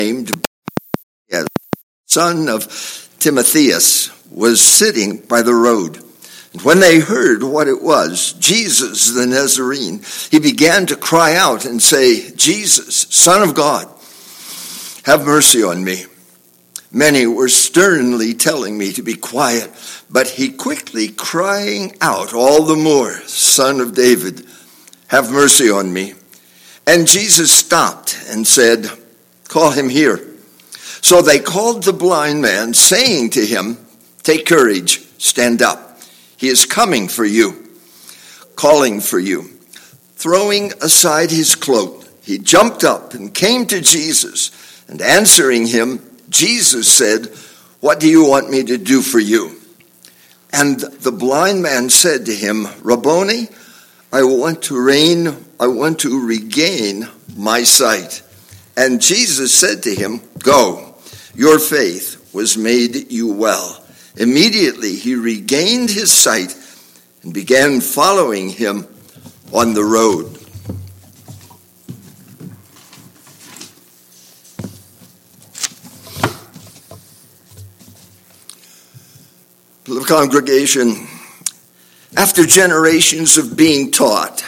named son of Timotheus was sitting by the road. And when they heard what it was, Jesus the Nazarene, he began to cry out and say, Jesus, Son of God, have mercy on me. Many were sternly telling me to be quiet, but he quickly crying out all the more, Son of David, have mercy on me. And Jesus stopped and said, call him here. So they called the blind man, saying to him, take courage, stand up. He is coming for you, calling for you. Throwing aside his cloak, he jumped up and came to Jesus, and answering him, Jesus said, what do you want me to do for you? And the blind man said to him, Rabboni, I want to regain my sight. And Jesus said to him, go, your faith was made you well. Immediately he regained his sight and began following him on the road. The congregation, after generations of being taught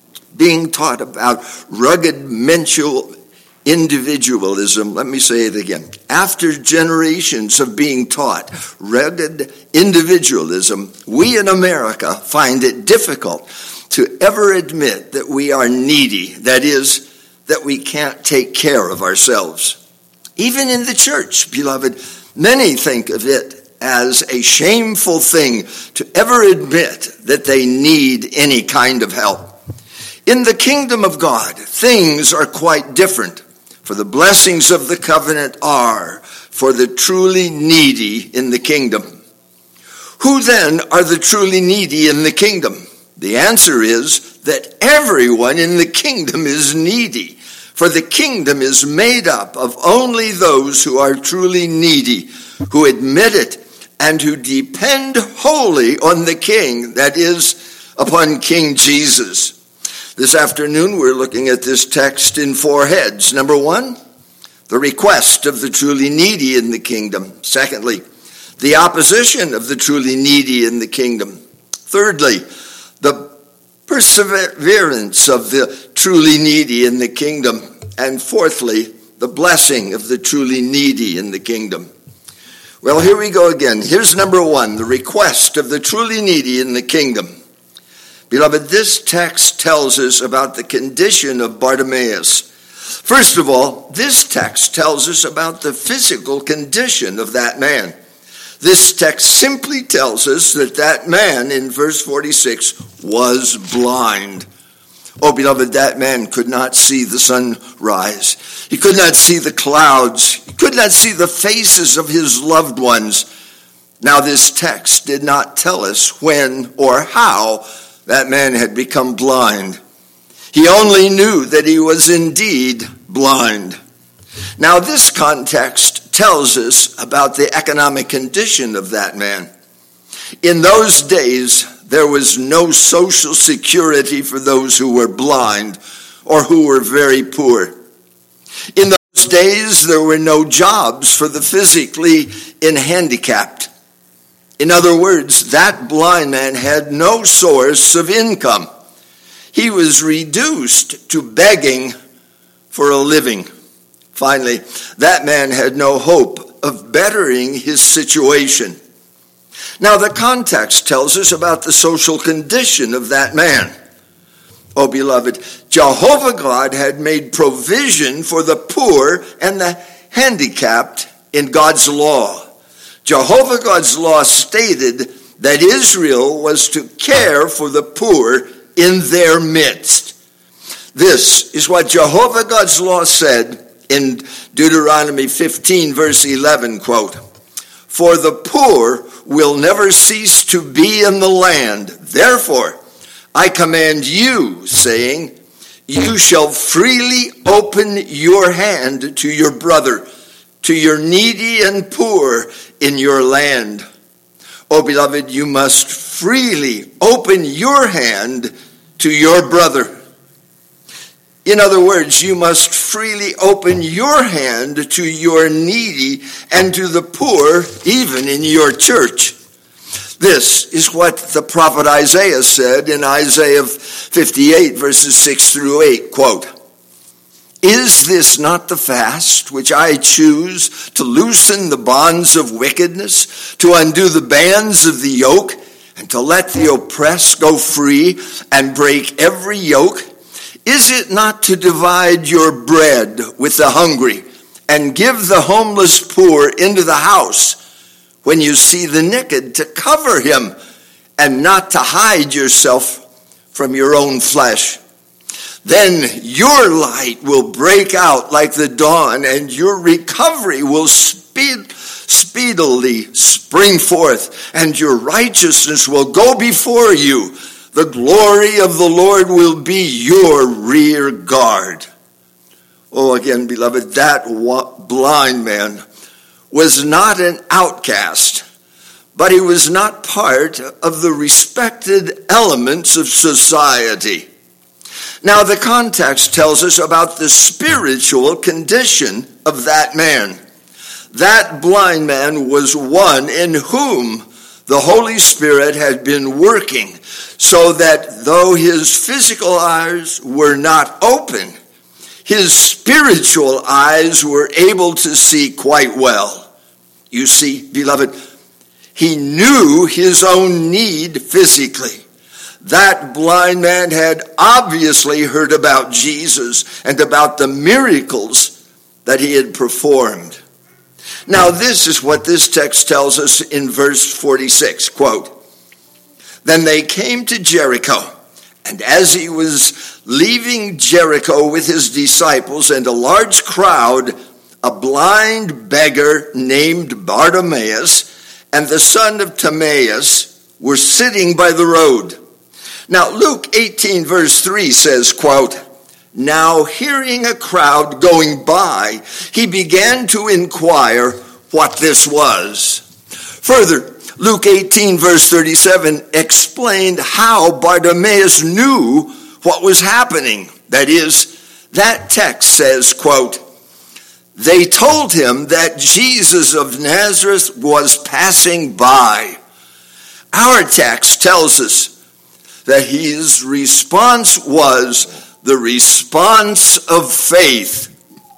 about rugged mental individualism, let me say it again. After generations of being taught rugged individualism, we in America find it difficult to ever admit that we are needy, that is, that we can't take care of ourselves. Even in the church, beloved, many think of it as a shameful thing to ever admit that they need any kind of help. In the kingdom of God, things are quite different, for the blessings of the covenant are for the truly needy in the kingdom. Who then are the truly needy in the kingdom? The answer is that everyone in the kingdom is needy, for the kingdom is made up of only those who are truly needy, who admit it, and who depend wholly on the King, that is, upon King Jesus. This afternoon, we're looking at this text in four heads. Number one, the request of the truly needy in the kingdom. Secondly, the opposition of the truly needy in the kingdom. Thirdly, the perseverance of the truly needy in the kingdom. And fourthly, the blessing of the truly needy in the kingdom. Well, here we go again. Here's number one, the request of the truly needy in the kingdom. Beloved, this text tells us about the condition of Bartimaeus. First of all, this text tells us about the physical condition of that man. This text simply tells us that that man in verse 46 was blind. Oh, beloved, that man could not see the sun rise. He could not see the clouds. He could not see the faces of his loved ones. Now, this text did not tell us when or how that man had become blind. He only knew that he was indeed blind. Now, this context tells us about the economic condition of that man. In those days, there was no social security for those who were blind or who were very poor. In those days, there were no jobs for the physically handicapped. In other words, that blind man had no source of income. He was reduced to begging for a living. Finally, that man had no hope of bettering his situation. Now, the context tells us about the social condition of that man. Oh, beloved, Jehovah God had made provision for the poor and the handicapped in God's law. Jehovah God's law stated that Israel was to care for the poor in their midst. This is what Jehovah God's law said in Deuteronomy 15, verse 11, quote, "For the poor will never cease to be in the land. Therefore, I command you, saying, you shall freely open your hand to your brother, to your needy and poor in your land." Oh, beloved, you must freely open your hand to your brother. In other words, you must freely open your hand to your needy and to the poor, even in your church. This is what the prophet Isaiah said in Isaiah 58, verses 6 through 8, quote, "Is this not the fast which I choose to loosen the bonds of wickedness, to undo the bands of the yoke, and to let the oppressed go free and break every yoke? Is it not to divide your bread with the hungry and give the homeless poor into the house? When you see the naked, to cover him and not to hide yourself from your own flesh? Then your light will break out like the dawn, and your recovery will speedily spring forth, and your righteousness will go before you. The glory of the Lord will be your rear guard." Oh, again, beloved, that blind man was not an outcast, but he was not part of the respected elements of society. Now, the context tells us about the spiritual condition of that man. That blind man was one in whom the Holy Spirit had been working, so that though his physical eyes were not open, his spiritual eyes were able to see quite well. You see, beloved, he knew his own need physically. That blind man had obviously heard about Jesus and about the miracles that he had performed. Now, this is what this text tells us in verse 46, quote, "Then they came to Jericho, and as he was leaving Jericho with his disciples and a large crowd, a blind beggar named Bartimaeus and the son of Timaeus were sitting by the road." Now, Luke 18, verse 3 says, quote, "Now hearing a crowd going by, he began to inquire what this was." Further, Luke 18, verse 37 explained how Bartimaeus knew what was happening. That is, that text says, quote, "They told him that Jesus of Nazareth was passing by." Our text tells us that his response was the response of faith.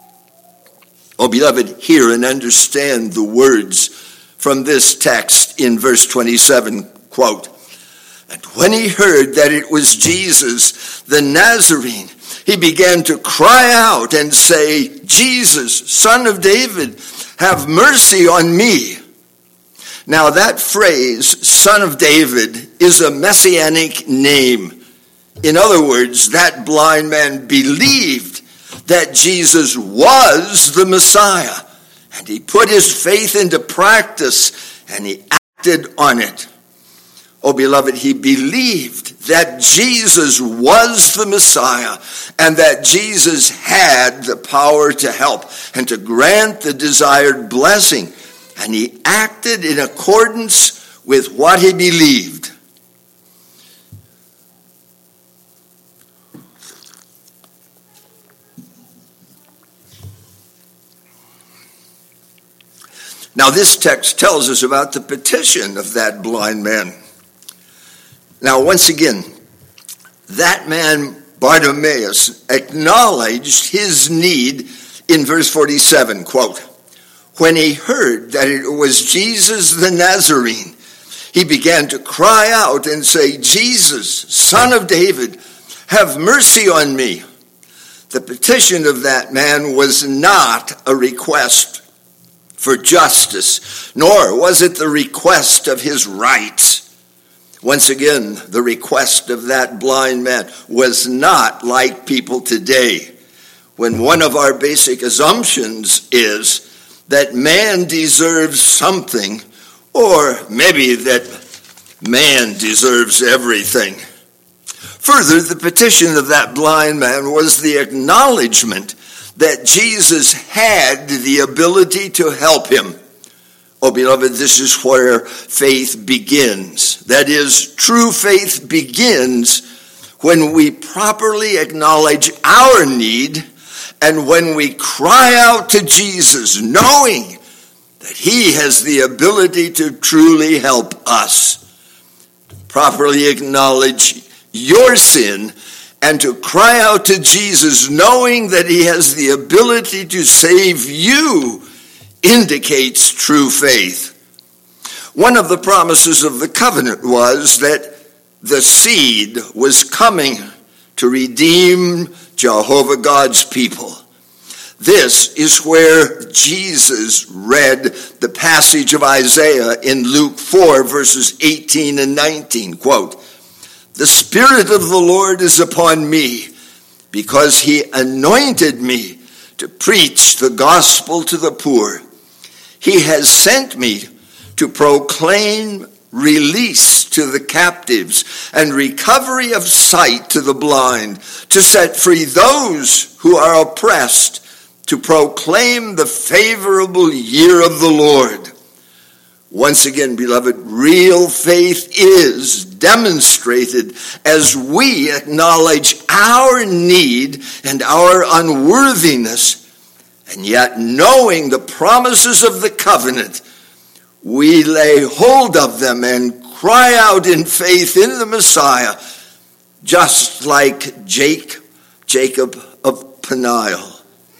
Oh, beloved, hear and understand the words from this text in verse 27, quote, "And when he heard that it was Jesus, the Nazarene, he began to cry out and say, 'Jesus, Son of David, have mercy on me.'" Now that phrase, "Son of David," is a messianic name. In other words, that blind man believed that Jesus was the Messiah, and he put his faith into practice, and he acted on it. Oh, beloved, he believed that Jesus was the Messiah, and that Jesus had the power to help and to grant the desired blessing. And he acted in accordance with what he believed. Now, this text tells us about the petition of that blind man. Now, once again, that man, Bartimaeus, acknowledged his need in verse 47, quote, "When he heard that it was Jesus the Nazarene, he began to cry out and say, 'Jesus, Son of David, have mercy on me.'" The petition of that man was not a request for justice, nor was it the request of his rights. Once again, the request of that blind man was not like people today, when one of our basic assumptions is that man deserves something, or maybe that man deserves everything. Further, the petition of that blind man was the acknowledgement that Jesus had the ability to help him. Oh, beloved, this is where faith begins. That is, true faith begins when we properly acknowledge our need and when we cry out to Jesus, knowing that he has the ability to truly help us. Properly acknowledge your sin and to cry out to Jesus, knowing that he has the ability to save you, indicates true faith. One of the promises of the covenant was that the seed was coming to redeem Jehovah God's people. This is where Jesus read the passage of Isaiah in Luke 4, verses 18 and 19. Quote, "The Spirit of the Lord is upon me, because he anointed me to preach the gospel to the poor. He has sent me to proclaim release to the captives and recovery of sight to the blind, to set free those who are oppressed, to proclaim the favorable year of the Lord." Once again, beloved, real faith is demonstrated as we acknowledge our need and our unworthiness, and yet knowing the promises of the covenant, we lay hold of them and cry out in faith in the Messiah, just like Jacob of Peniel.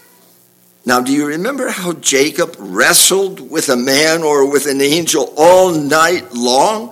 Now, do you remember how Jacob wrestled with a man or with an angel all night long?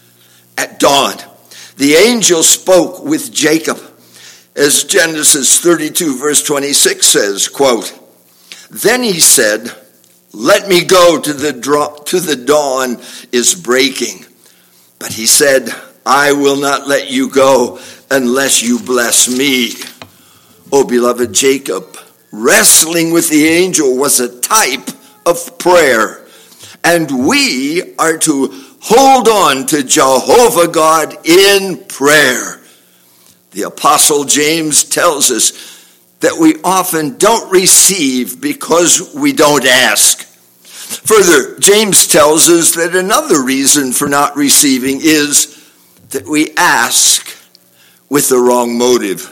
At dawn, the angel spoke with Jacob, as Genesis 32, verse 26 says, quote, "Then he said, 'Let me go to the dawn is breaking.' But he said, 'I will not let you go unless you bless me.'" Oh, beloved, Jacob wrestling with the angel was a type of prayer. And we are to hold on to Jehovah God in prayer. The Apostle James tells us that we often don't receive because we don't ask. Further, James tells us that another reason for not receiving is that we ask with the wrong motive.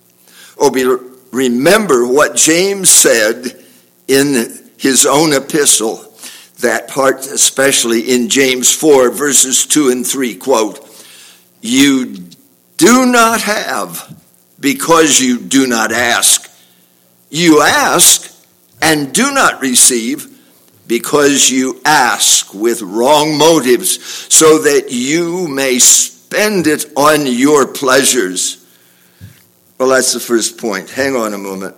Remember what James said in his own epistle, that part especially in James 4, verses 2 and 3, quote, "You do not have because you do not ask. You ask and do not receive because you ask with wrong motives, so that you may spend it on your pleasures." Well, that's the first point. Hang on a moment.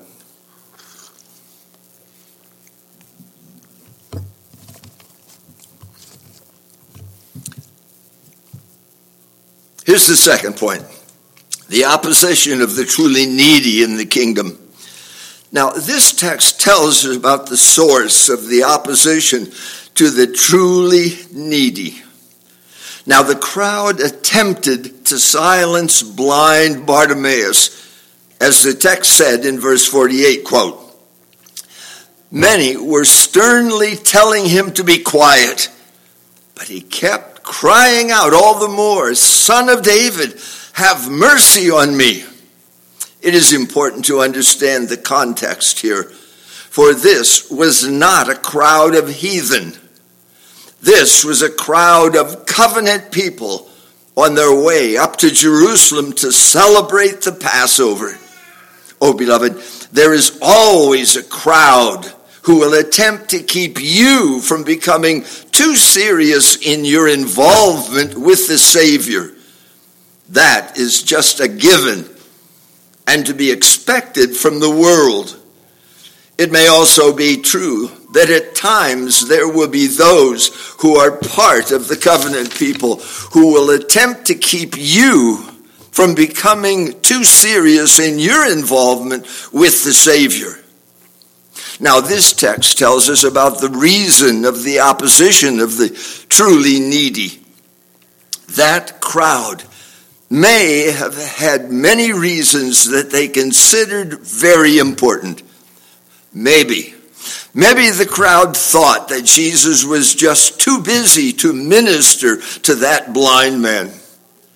Here's the second point. The opposition of the truly needy in the kingdom. Now, this text tells us about the source of the opposition to the truly needy. Now, the crowd attempted to silence blind Bartimaeus, as the text said in verse 48, quote, "Many were sternly telling him to be quiet, but he kept crying out all the more, 'Son of David, have mercy on me.'" It is important to understand the context here, for this was not a crowd of heathen. This was a crowd of covenant people on their way up to Jerusalem to celebrate the Passover. Oh, beloved, there is always a crowd who will attempt to keep you from becoming too serious in your involvement with the Savior. That is just a given and to be expected from the world. It may also be true that at times there will be those who are part of the covenant people who will attempt to keep you from becoming too serious in your involvement with the Savior. Now, this text tells us about the reason of the opposition of the truly needy. That crowd may have had many reasons that they considered very important. Maybe the crowd thought that Jesus was just too busy to minister to that blind man.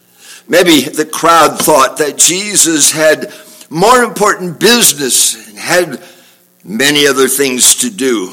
Maybe the crowd thought that Jesus had more important business and had many other things to do.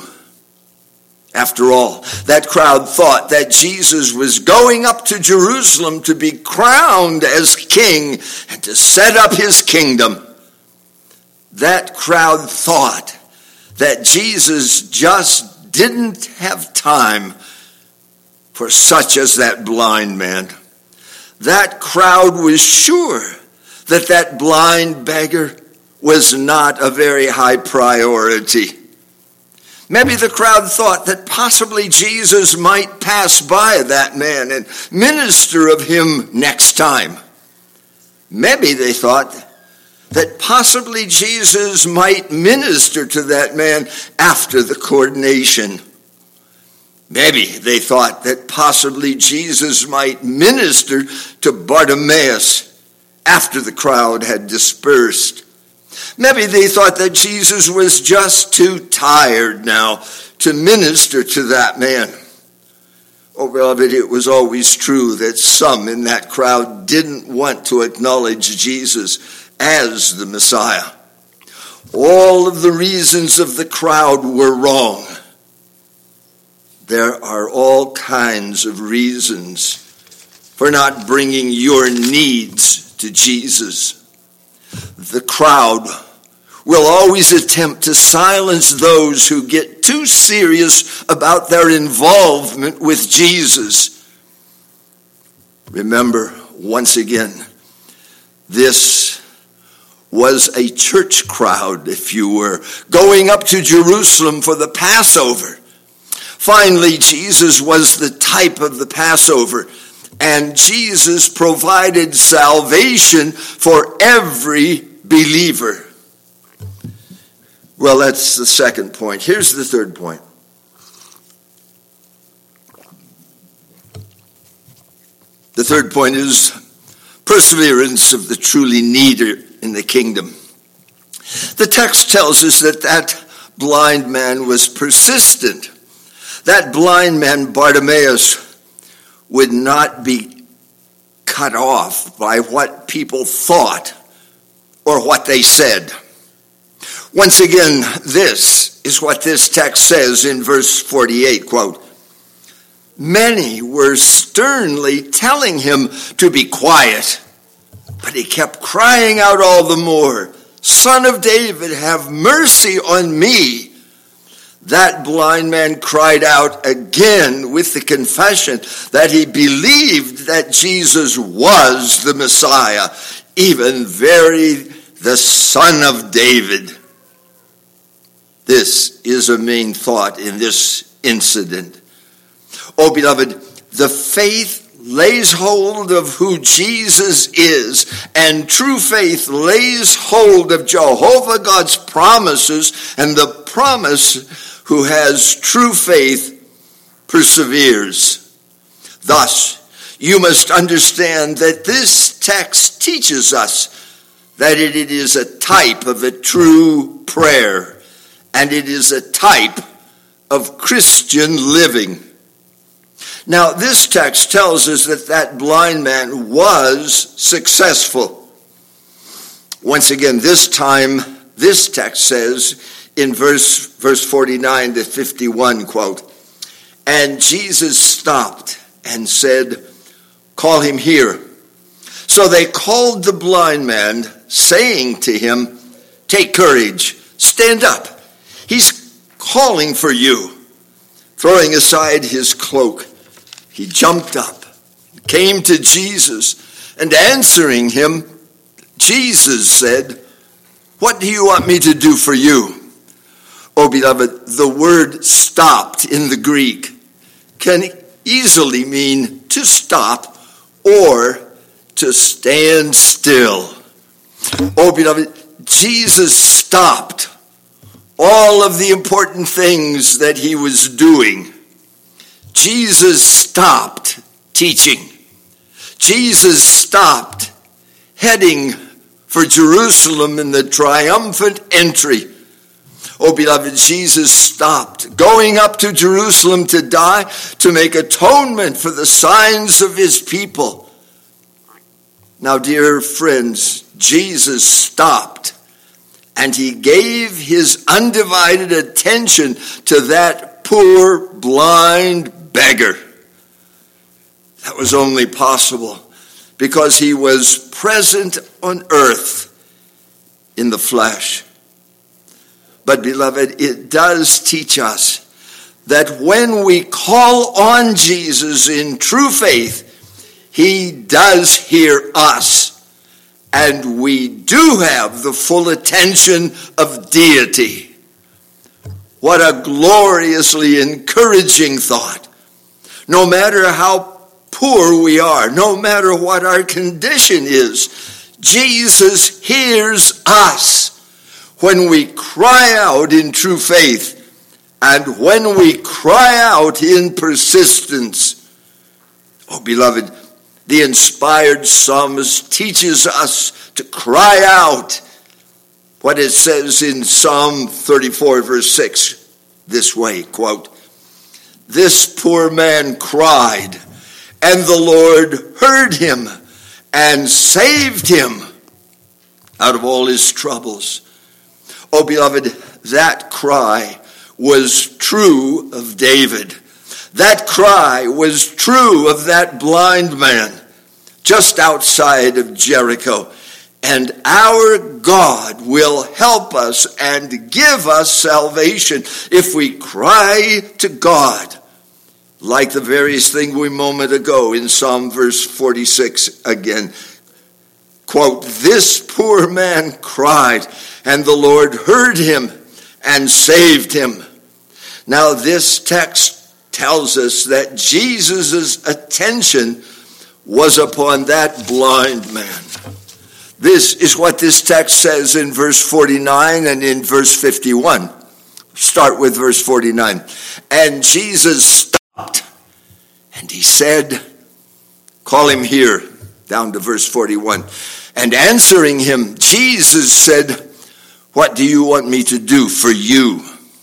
After all, that crowd thought that Jesus was going up to Jerusalem to be crowned as king and to set up his kingdom. That crowd thought that Jesus just didn't have time for such as that blind man. That crowd was sure that that blind beggar was not a very high priority. Maybe the crowd thought that possibly Jesus might pass by that man and minister of him next time. Maybe they thought that possibly Jesus might minister to that man after the coronation. Maybe they thought that possibly Jesus might minister to Bartimaeus after the crowd had dispersed. Maybe they thought that Jesus was just too tired now to minister to that man. Oh, beloved, it was always true that some in that crowd didn't want to acknowledge Jesus as the Messiah. All of the reasons of the crowd were wrong. There are all kinds of reasons for not bringing your needs to Jesus. The crowd will always attempt to silence those who get too serious about their involvement with Jesus. Remember, once again, this was a church crowd, if you were, going up to Jerusalem for the Passover. Finally, Jesus was the type of the Passover, and Jesus provided salvation for every believer. Well, that's the second point. Here's the third point. The third point is perseverance of the truly needy in the kingdom. The text tells us that that blind man was persistent. That blind man, Bartimaeus, would not be cut off by what people thought or what they said. Once again, this is what this text says in verse 48, quote, "Many were sternly telling him to be quiet, but he kept crying out all the more, 'Son of David, have mercy on me.' That blind man cried out again with the confession that he believed that Jesus was the Messiah, even very the Son of David." This is a main thought in this incident. Oh, beloved, the faith lays hold of who Jesus is, and true faith lays hold of Jehovah God's promises, and the promise who has true faith perseveres. Thus, you must understand that this text teaches us that it is a type of a true prayer, and it is a type of Christian living. Now, this text tells us that that blind man was successful. Once again, this time, this text says in verse 49 to 51, quote, "And Jesus stopped and said, 'Call him here.' So they called the blind man, saying to him, 'Take courage, stand up. He's calling for you.' Throwing aside his cloak, he jumped up, came to Jesus, and answering him, Jesus said, 'What do you want me to do for you?' Oh, beloved, the word stopped in the Greek can easily mean to stop or to stand still. Oh, beloved, Jesus stopped all of the important things that he was doing. Jesus stopped teaching. Jesus stopped heading for Jerusalem in the triumphant entry. Oh, beloved, Jesus stopped going up to Jerusalem to die, to make atonement for the sins of his people. Now, dear friends, Jesus stopped and he gave his undivided attention to that poor, blind beggar. That was only possible because he was present on earth in the flesh. But beloved, it does teach us that when we call on Jesus in true faith, he does hear us, and we do have the full attention of deity. What a gloriously encouraging thought. No matter how poor we are, no matter what our condition is, Jesus hears us when we cry out in true faith and when we cry out in persistence. Oh, beloved, the inspired psalmist teaches us to cry out what it says in Psalm 34, verse 6, this way, quote, "This poor man cried, and the Lord heard him and saved him out of all his troubles." Oh, beloved, that cry was true of David. That cry was true of that blind man just outside of Jericho. And our God will help us and give us salvation if we cry to God. Like the various thing we moment ago in Psalm verse 46 again. Quote, "This poor man cried, and the Lord heard him and saved him." Now this text tells us that Jesus' attention was upon that blind man. This is what this text says in verse 49 and in verse 51. Start with verse 49. "And Jesus stopped, and he said," call him here, down to verse 41. "And answering him, Jesus said, 'What do you want me to do for you?'"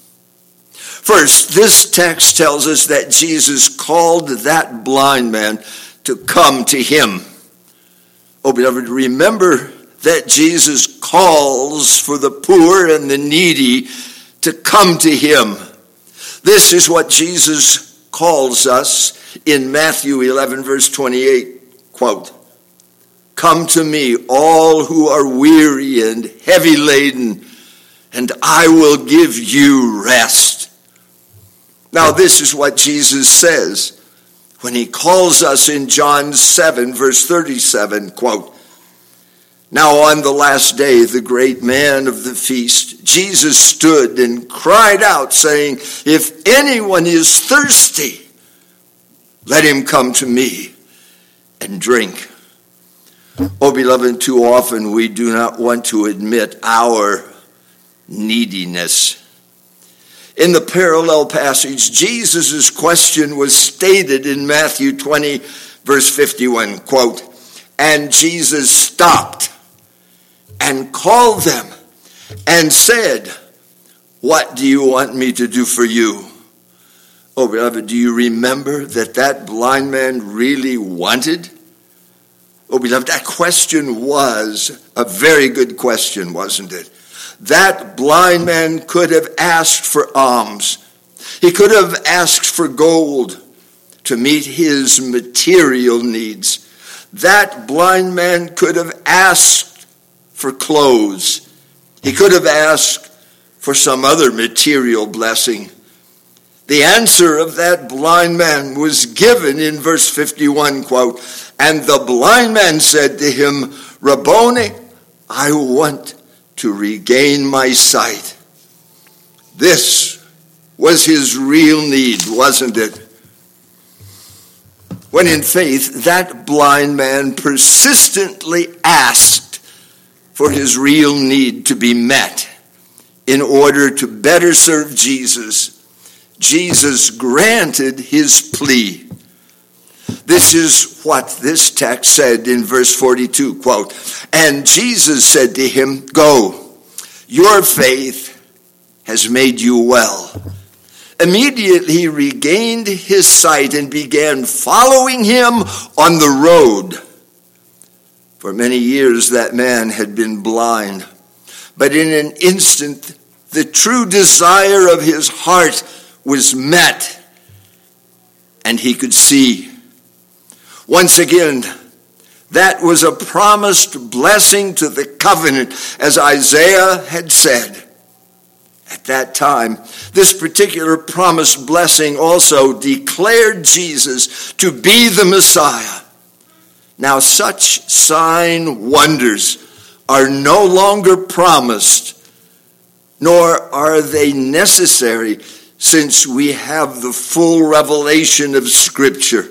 First, this text tells us that Jesus called that blind man to come to him. Oh, beloved, remember that Jesus calls for the poor and the needy to come to him. This is what Jesus calls us in Matthew 11, verse 28, quote, "Come to me, all who are weary and heavy laden, and I will give you rest." Now, this is what Jesus says when he calls us in John 7, verse 37, quote, "Now on the last day, the great man of the feast, Jesus stood and cried out, saying, 'If anyone is thirsty, let him come to me and drink.'" Oh, beloved, too often we do not want to admit our neediness. In the parallel passage, Jesus' question was stated in Matthew 20, verse 51, quote, "And Jesus stopped and called them and said, 'What do you want me to do for you?'" Oh, beloved, do you remember that blind man really wanted? Oh, beloved, that question was a very good question, wasn't it? That blind man could have asked for alms. He could have asked for gold to meet his material needs. That blind man could have asked for clothes. He could have asked for some other material blessing. The answer of that blind man was given in verse 51, quote, "And the blind man said to him, 'Rabboni, I want to regain my sight.'" This was his real need, wasn't it? When in faith, that blind man persistently asked for his real need to be met in order to better serve Jesus, Jesus granted his plea. This is what this text said in verse 42, quote, "And Jesus said to him, 'Go, your faith has made you well.' Immediately he regained his sight and began following him on the road. For many years that man had been blind, but in an instant the true desire of his heart was met, and he could see. Once again, that was a promised blessing to the covenant, as Isaiah had said. At that time, this particular promised blessing also declared Jesus to be the Messiah. Now, such sign wonders are no longer promised, nor are they necessary, since we have the full revelation of Scripture.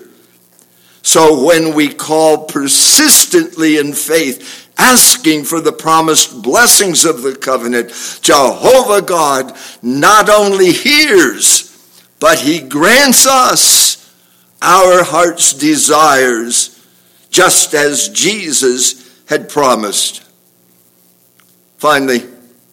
So when we call persistently in faith, asking for the promised blessings of the covenant, Jehovah God not only hears, but he grants us our heart's desires, just as Jesus had promised. Finally,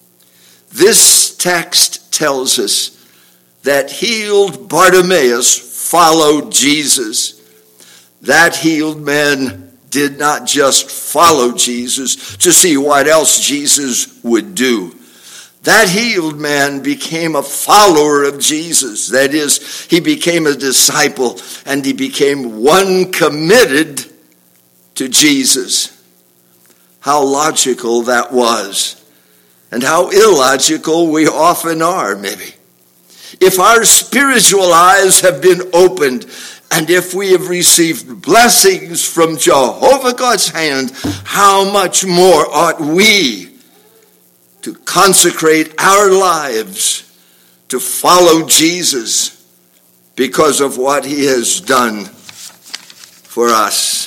this text tells us that healed Bartimaeus followed Jesus. That healed man did not just follow Jesus to see what else Jesus would do. That healed man became a follower of Jesus. That is, he became a disciple, and he became one committed to Jesus. How logical that was, and how illogical we often are, maybe. If our spiritual eyes have been opened, and if we have received blessings from Jehovah God's hand, how much more ought we to consecrate our lives to follow Jesus because of what he has done for us.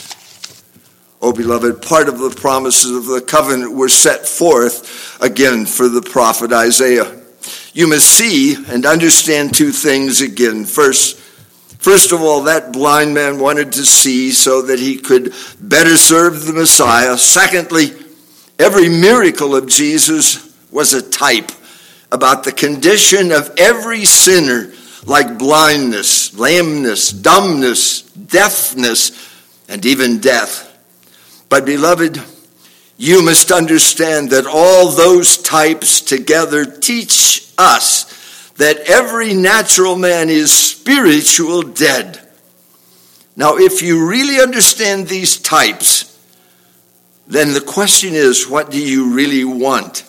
Oh, beloved, part of the promises of the covenant were set forth again for the prophet Isaiah. You must see and understand two things again. First of all, that blind man wanted to see so that he could better serve the Messiah. Secondly, every miracle of Jesus was a type about the condition of every sinner, like blindness, lameness, dumbness, deafness, and even death. But beloved, you must understand that all those types together teach us that every natural man is spiritual dead. Now, if you really understand these types, then the question is, what do you really want?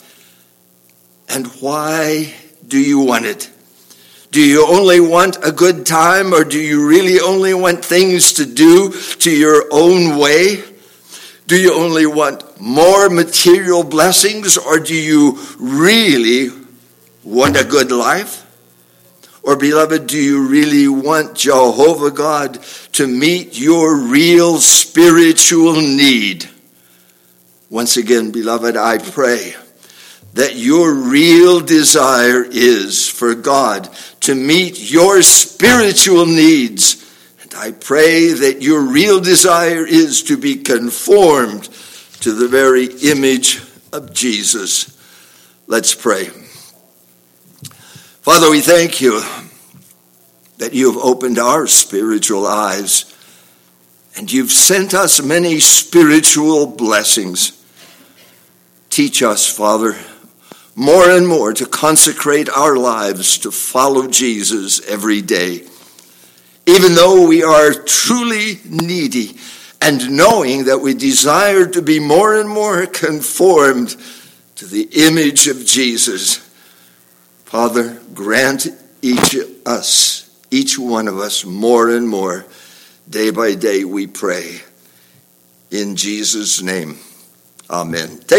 And why do you want it? Do you only want a good time, or do you really only want things to do to your own way? Do you only want more material blessings, or do you really want a good life? Or, beloved, do you really want Jehovah God to meet your real spiritual need? Once again, beloved, I pray that your real desire is for God to meet your spiritual needs. And I pray that your real desire is to be conformed to the very image of Jesus. Let's pray. Father, we thank you that you have opened our spiritual eyes, and you've sent us many spiritual blessings. Teach us, Father, more and more to consecrate our lives to follow Jesus every day. Even though we are truly needy, and knowing that we desire to be more and more conformed to the image of Jesus, Father, grant each one of us more and more, day by day we pray. In Jesus' name, amen.